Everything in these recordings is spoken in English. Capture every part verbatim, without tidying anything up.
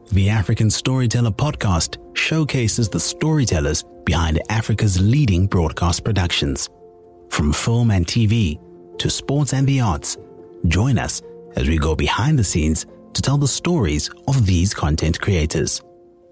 The African Storyteller podcast showcases the storytellers behind Africa's leading broadcast productions. From film and T V to sports and the arts, join us as we go behind the scenes to tell the stories of these content creators.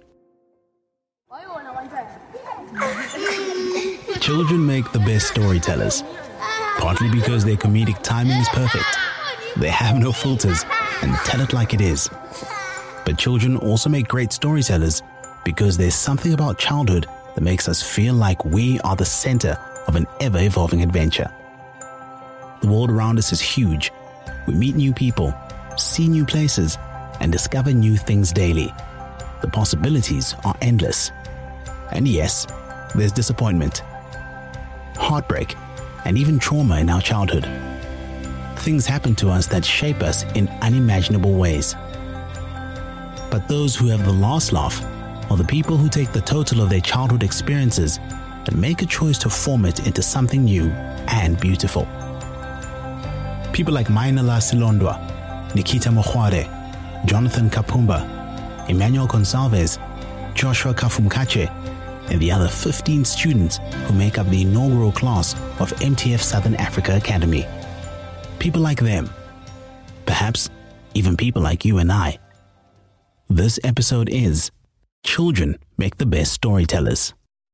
Children make the best storytellers, partly because their comedic timing is perfect. They have no filters and tell it like it is. But children also make great storytellers because there's something about childhood that makes us feel like we are the center of an ever-evolving adventure. The world around us is huge. We meet new people, see new places, and discover new things daily. The possibilities are endless. And yes, there's disappointment, heartbreak, and even trauma in our childhood. Things happen to us that shape us in unimaginable ways. But those who have the last laugh are the people who take the total of their childhood experiences and make a choice to form it into something new and beautiful. People like Mainala Silondwa, Nikita Mokhware, Jonathan Kapumba, Emmanuel Gonsalves, Joshua Kafumkache, and the other fifteen students who make up the inaugural class of M T F Southern Africa Academy. People like them. Perhaps even people like you and I. This episode is Children Make the Best Storytellers.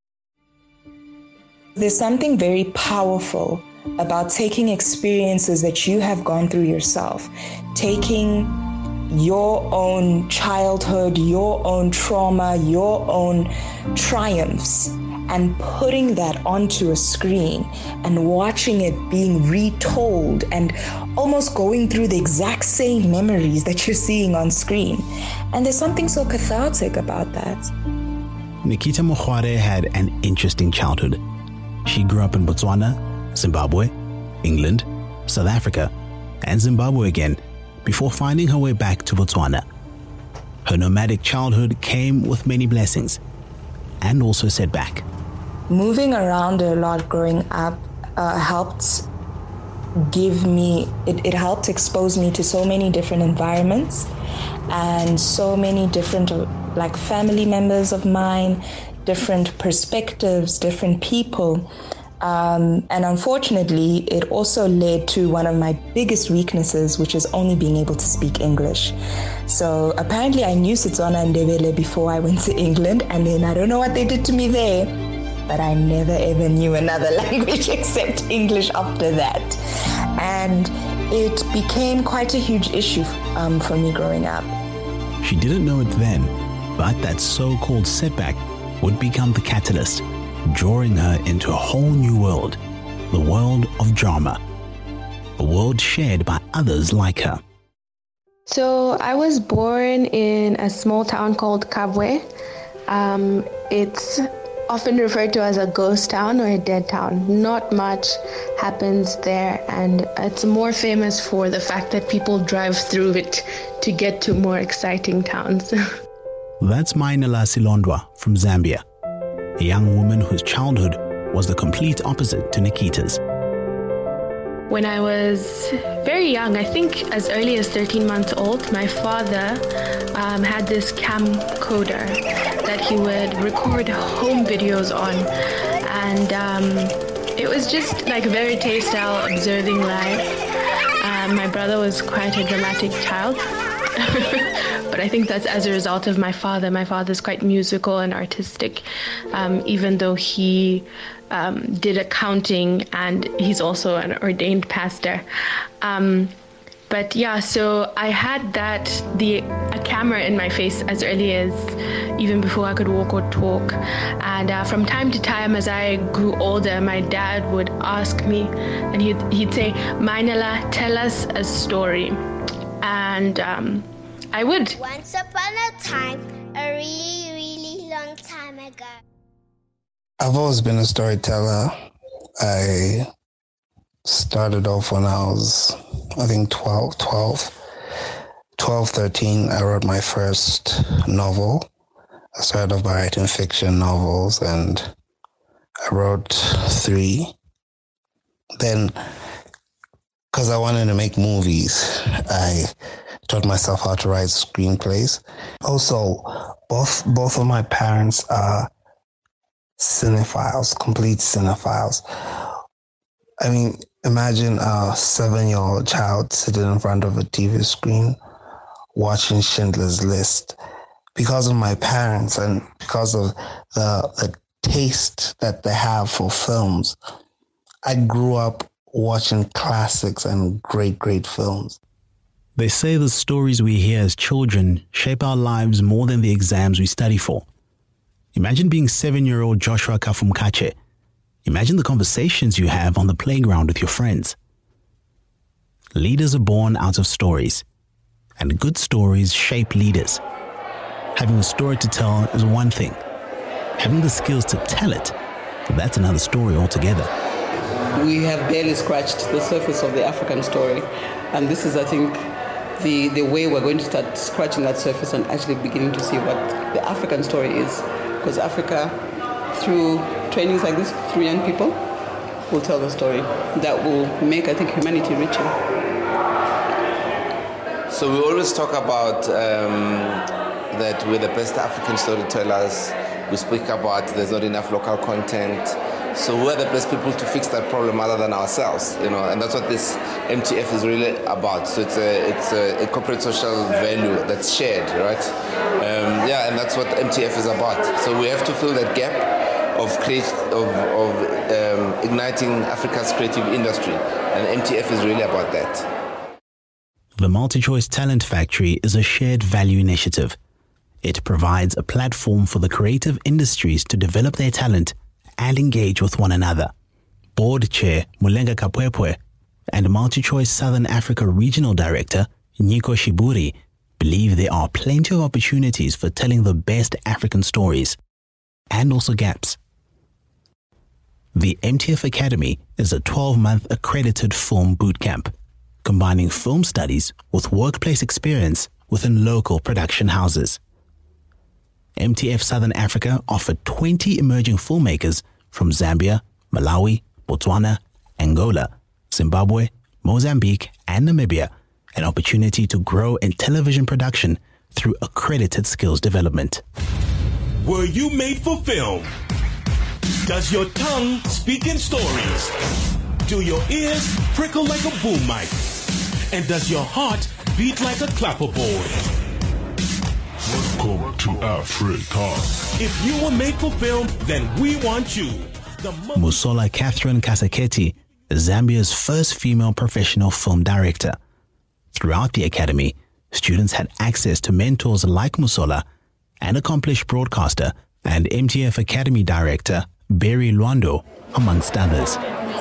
There's something very powerful about taking experiences that you have gone through yourself, taking your own childhood, your own trauma, your own triumphs, and putting that onto a screen and watching it being retold and almost going through the exact same memories that you're seeing on screen. And there's something so cathartic about that. Nikita Mokhware had an interesting childhood. She grew up in Botswana, Zimbabwe, England, South Africa, and Zimbabwe again before finding her way back to Botswana. Her nomadic childhood came with many blessings and also setback. Moving around a lot growing up uh, helped give me, it, it helped expose me to so many different environments and so many different like family members of mine, different perspectives, different people. Um, and unfortunately, it also led to one of my biggest weaknesses, which is only being able to speak English. So apparently I knew Setswana and Ndebele before I went to England, and then I don't know what they did to me there, but I never ever knew another language except English after that. And it became quite a huge issue um, for me growing up. She didn't know it then, but that so-called setback would become the catalyst, drawing her into a whole new world, the world of drama, a world shared by others like her. So I was born in a small town called Kabwe. Um, it's often referred to as a ghost town or a dead town. Not much happens there, and it's more famous for the fact that people drive through it to get to more exciting towns. That's Mainala Silondwa from Zambia, a young woman whose childhood was the complete opposite to Nikita's. When I was very young, I think as early as thirteen months old, my father um, had this camcorder that he would record home videos on. And um, it was just like fairy tale style observing life. Um, my brother was quite a dramatic child. But I think that's as a result of my father. My father's quite musical and artistic, um, even though he um, did accounting and he's also an ordained pastor. Um, but yeah, so I had that, the a camera in my face as early as even before I could walk or talk. And uh, from time to time, as I grew older, my dad would ask me, and he'd, he'd say, Mainala, tell us a story. And um, I would. Once upon a time, a really, really long time ago. I've always been a storyteller. I started off when I was, I think, twelve, twelve, twelve, thirteen. I wrote my first novel. I started off by writing fiction novels, and I wrote three. Then, because I wanted to make movies, I taught myself how to write screenplays. Also, both both of my parents are cinephiles, complete cinephiles. I mean, imagine a seven-year-old child sitting in front of a T V screen watching Schindler's List. Because of my parents and because of the, the taste that they have for films, I grew up watching classics and great, great films. They say the stories we hear as children shape our lives more than the exams we study for. Imagine being seven-year-old Joshua Kafumkache. Imagine the conversations you have on the playground with your friends. Leaders are born out of stories, and good stories shape leaders. Having a story to tell is one thing. Having the skills to tell it, that's another story altogether. We have barely scratched the surface of the African story, and this is, I think, the, the way we're going to start scratching that surface and actually beginning to see what the African story is. Because Africa, through trainings like this, through young people, will tell the story that will make, I think, humanity richer. So we always talk about um, that we're the best African storytellers. We speak about there's not enough local content. So we're the best people to fix that problem other than ourselves, you know, and that's what this M T F is really about. So it's a it's a, a corporate social value that's shared, right? Um, yeah, and that's what M T F is about. So we have to fill that gap of create of, of um, igniting Africa's creative industry, and M T F is really about that. The MultiChoice Talent Factory is a shared value initiative. It provides a platform for the creative industries to develop their talent and engage with one another. Board Chair Mulenga Kapwepwe and MultiChoice Southern Africa Regional Director Nico Shiburi believe there are plenty of opportunities for telling the best African stories, and also gaps. The M T F Academy is a twelve-month accredited film bootcamp, combining film studies with workplace experience within local production houses. M T F Southern Africa offered twenty emerging filmmakers from Zambia, Malawi, Botswana, Angola, Zimbabwe, Mozambique, and Namibia an opportunity to grow in television production through accredited skills development. Were you made for film? Does your tongue speak in stories? Do your ears prickle like a boom mic? And does your heart beat like a clapperboard? Welcome to Africa. If you were made for film, then we want you. The Musola Catherine Kasaketi is Zambia's first female professional film director. Throughout the academy, students had access to mentors like Musola, an accomplished broadcaster, and M T F Academy director Barry Luando, amongst others.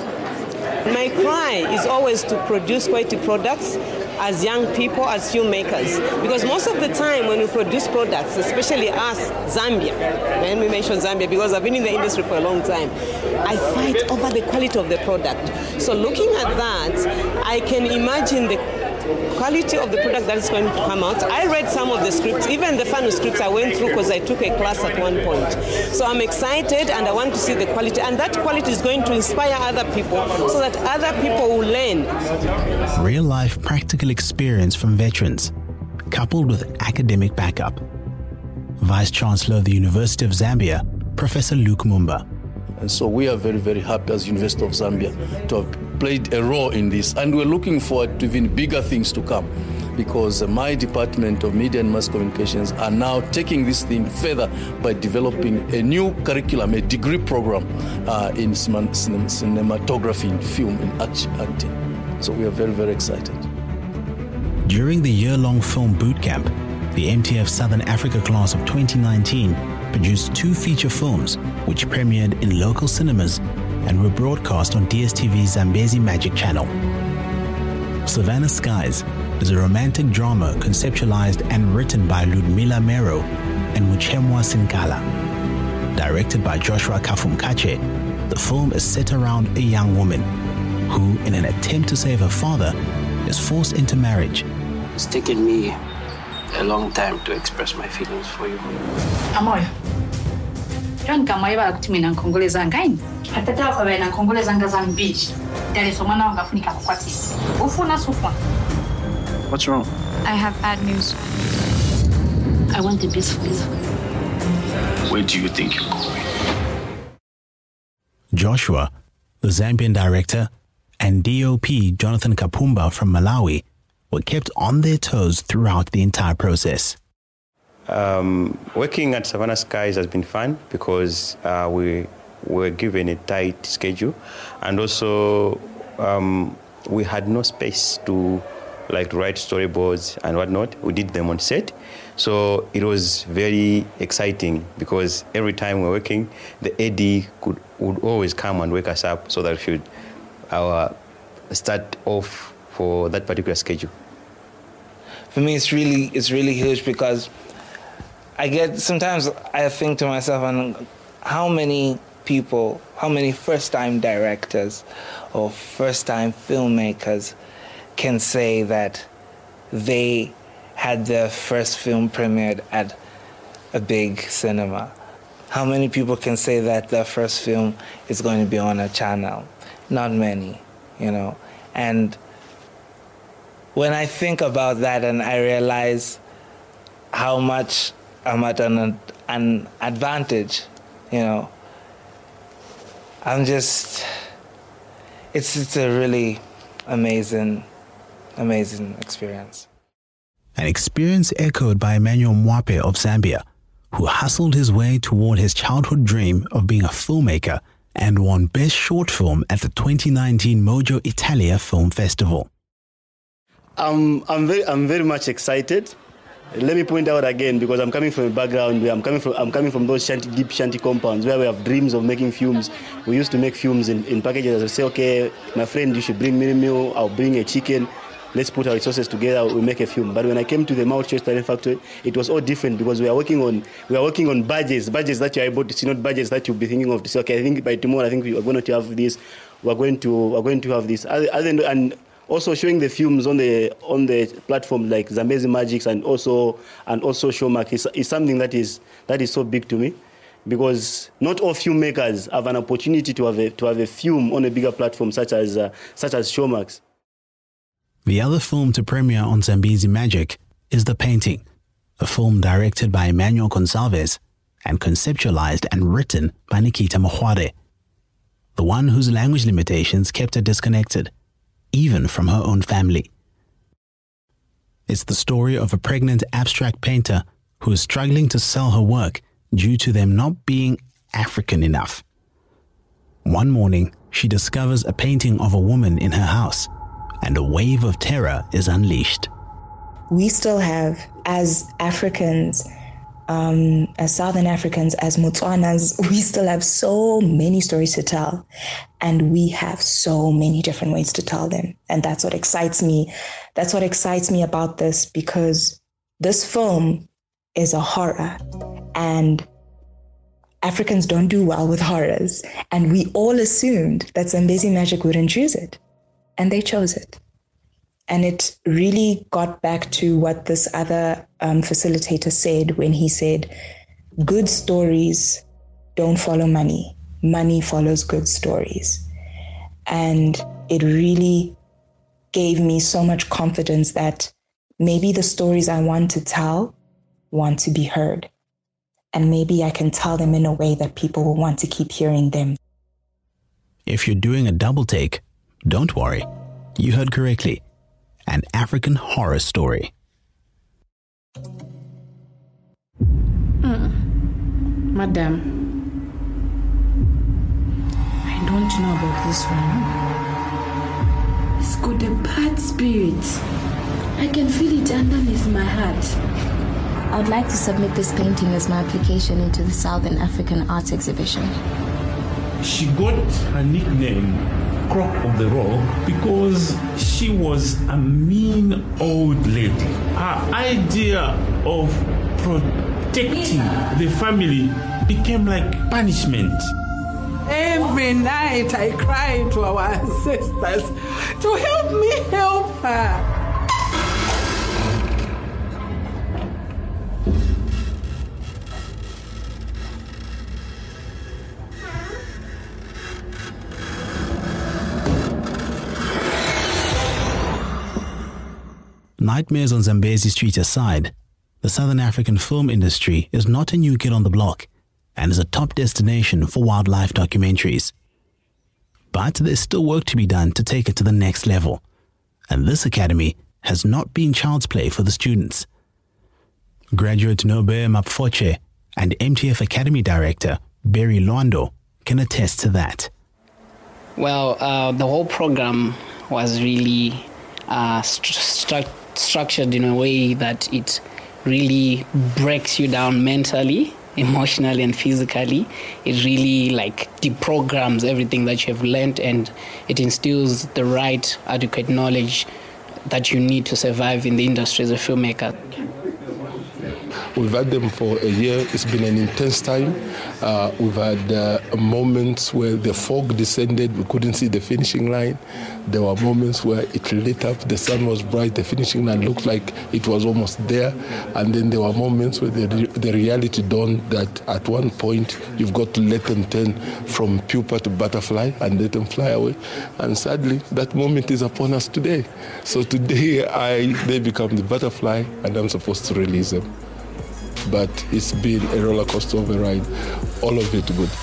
My cry is always to produce quality products as young people, as filmmakers. Because most of the time when we produce products, especially us, Zambia, let me mention Zambia because I've been in the industry for a long time, I fight over the quality of the product. So looking at that, I can imagine the quality of the product that is going to come out. I read some of the scripts, even the final scripts I went through because I took a class at one point. So I'm excited and I want to see the quality, and that quality is going to inspire other people so that other people will learn. Real-life practical experience from veterans, coupled with academic backup. Vice-Chancellor of the University of Zambia, Professor Luke Mumba. And so we are very, very happy as University of Zambia to have played a role in this. And we're looking forward to even bigger things to come, because my Department of Media and Mass Communications are now taking this thing further by developing a new curriculum, a degree program uh, in cinematography, in film, in acting. So we are very, very excited. During the year-long film bootcamp, the M T F Southern Africa class of twenty nineteen produced two feature films which premiered in local cinemas and were broadcast on D S T V's Zambezi Magic Channel. Savannah Skies is a romantic drama conceptualized and written by Ludmila Mero and Muchemwa Sinkala. Directed by Joshua Kafumkache, the film is set around a young woman who, in an attempt to save her father, is forced into marriage. It's taken me a long time to express my feelings for you. Amoy. John kamaiba kutumina nkongole zangaini. Atata kwa na nkongole zanga zambichi. What's wrong? I have bad news. I want the best for you. Where do you think you're going? Joshua, the Zambian director, and D O P Jonathan Kapumba from Malawi were kept on their toes throughout the entire process. Um, working at Savannah Skies has been fun because uh, we were given a tight schedule, and also um, we had no space to like write storyboards and whatnot. We did them on set, so it was very exciting because every time we were working, the A D could would always come and wake us up so that we should our start off for that particular schedule. For me, it's really it's really huge because I get sometimes I think to myself, and how many people, how many first-time directors or first-time filmmakers can say that they had their first film premiered at a big cinema? How many people can say that their first film is going to be on a channel? Not many, you know. And when I think about that and I realize how much I'm at an, an advantage, you know, I'm just, it's, it's a really amazing, amazing experience. An experience echoed by Emmanuel Mwape of Zambia, who hustled his way toward his childhood dream of being a filmmaker and won Best Short Film at the twenty nineteen Mojo Italia Film Festival. Um, I'm very, I'm very much excited. Let me point out again, because I'm coming from a background where I'm coming from, I'm coming from those shanty, deep shanty compounds where we have dreams of making films. We used to make films in, in packages. I say, okay, my friend, you should bring mini meal. I'll bring a chicken. Let's put our resources together. We'll make a film. But when I came to the Mount Choice Talent Factory, it was all different because we are working on we are working on budgets, budgets that you are able to see, not budgets that you'll be thinking of to say, okay, I think by tomorrow, I think we are going to have this. We're going to we're going to have this. Other than, and also showing the films on the on the platform like Zambezi Magics and also and also Showmax is, is something that is that is so big to me, because not all filmmakers have an opportunity to have a to have a film on a bigger platform such as uh, such as Showmax. The other film to premiere on Zambezi Magic is The Painting, a film directed by Emmanuel Gonsalves and conceptualized and written by Nikita Mohware, the one whose language limitations kept her disconnected, even from her own family. It's the story of a pregnant abstract painter who is struggling to sell her work due to them not being African enough. One morning, she discovers a painting of a woman in her house, and a wave of terror is unleashed. We still have, as Africans, um, as Southern Africans, as Motswanas, we still have so many stories to tell. And we have so many different ways to tell them. And that's what excites me. That's what excites me about this, because this film is a horror. And Africans don't do well with horrors. And we all assumed that Zambezi Magic wouldn't choose it. And they chose it. And it really got back to what this other um, facilitator said when he said, good stories don't follow money. Money follows good stories. And it really gave me so much confidence that maybe the stories I want to tell want to be heard. And maybe I can tell them in a way that people will want to keep hearing them. If you're doing a double take, don't worry, you heard correctly. An African horror story. Mm. Madam, I don't know about this one. It's got a bad spirit. I can feel it underneath my heart. I would like to submit this painting as my application into the Southern African Arts Exhibition. She got her nickname Croc of the Rock because she was a mean old lady. Her idea of protecting the family became like punishment. Every night I cry to our ancestors to help me help her. Nightmares on Zambezi Street aside, the Southern African film industry is not a new kid on the block and is a top destination for wildlife documentaries. But there's still work to be done to take it to the next level, and this academy has not been child's play for the students. Graduate Nobe Mapfoche and M T F Academy Director Barry Loando can attest to that. Well, uh, the whole program was really uh, st- stru- structured in a way that it really breaks you down mentally, emotionally, and physically. It really like deprograms everything that you have learned, and it instills the right adequate knowledge that you need to survive in the industry as a filmmaker. We've had them for a year. It's been an intense time. Uh, we've had uh, moments where the fog descended, we couldn't see the finishing line. There were moments where it lit up, the sun was bright, the finishing line looked like it was almost there. And then there were moments where the, the reality dawned that at one point you've got to let them turn from pupa to butterfly and let them fly away. And sadly, that moment is upon us today. So today I, they become the butterfly and I'm supposed to release them. But it's been a roller coaster of a ride, all of it good.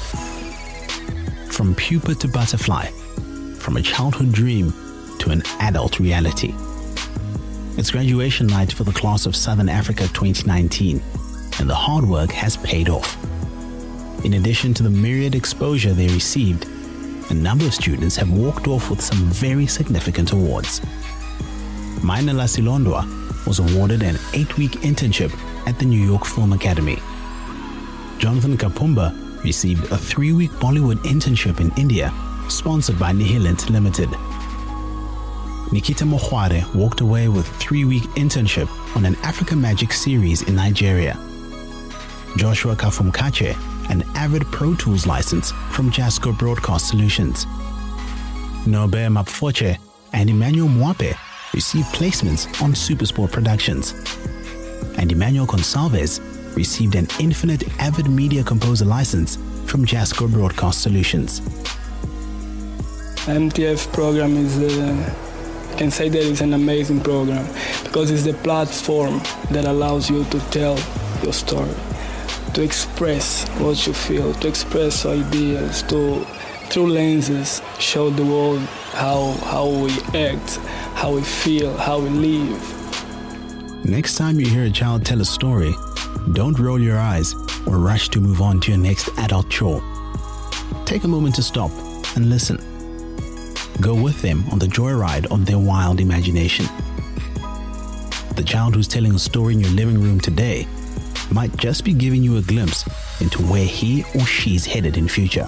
From pupa to butterfly, from a childhood dream to an adult reality. It's graduation night for the class of Southern Africa twenty nineteen, and the hard work has paid off. In addition to the myriad exposure they received, a number of students have walked off with some very significant awards. Mainela Silondwa was awarded an eight-week internship at the New York Film Academy. Jonathan Kapumba received a three-week Bollywood internship in India, sponsored by Nihilint Limited. Nikita Mokhware walked away with a three-week internship on an Africa Magic series in Nigeria. Joshua Kafumkache, an Avid Pro Tools license from Jasco Broadcast Solutions. Nobe Mapfoche and Emmanuel Mwape received placements on Supersport Productions. And Emmanuel Consalves received an Infinite Avid Media Composer license from Jasco Broadcast Solutions. M T F program is, uh, I can say that it's an amazing program because it's the platform that allows you to tell your story, to express what you feel, to express ideas, to, through lenses, show the world how, how we act, how we feel, how we live. Next time you hear a child tell a story, don't roll your eyes or rush to move on to your next adult chore. Take a moment to stop and listen. Go with them on the joyride of their wild imagination. The child who's telling a story in your living room today might just be giving you a glimpse into where he or she's headed in future.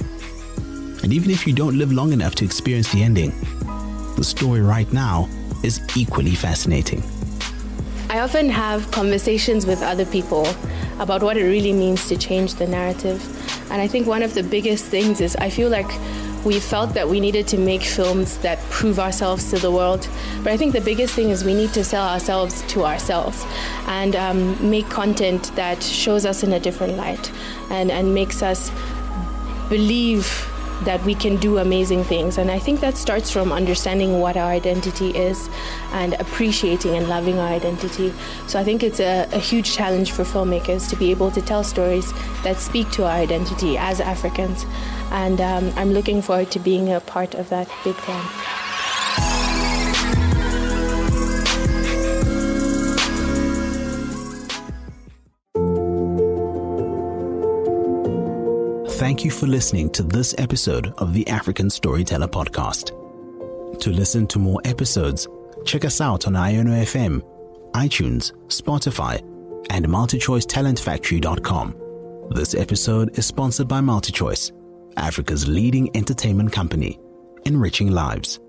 And even if you don't live long enough to experience the ending, the story right now is equally fascinating. I often have conversations with other people about what it really means to change the narrative. And I think one of the biggest things is I feel like we felt that we needed to make films that prove ourselves to the world. But I think the biggest thing is we need to sell ourselves to ourselves and um, make content that shows us in a different light and, and makes us believe that we can do amazing things. And I think that starts from understanding what our identity is and appreciating and loving our identity. So I think it's a, a huge challenge for filmmakers to be able to tell stories that speak to our identity as Africans. And um, I'm looking forward to being a part of that big plan. Thank you for listening to this episode of the African Storyteller Podcast. To listen to more episodes, check us out on Iono F M, iTunes, Spotify, and multichoice talent factory dot com. This episode is sponsored by MultiChoice, Africa's leading entertainment company, enriching lives.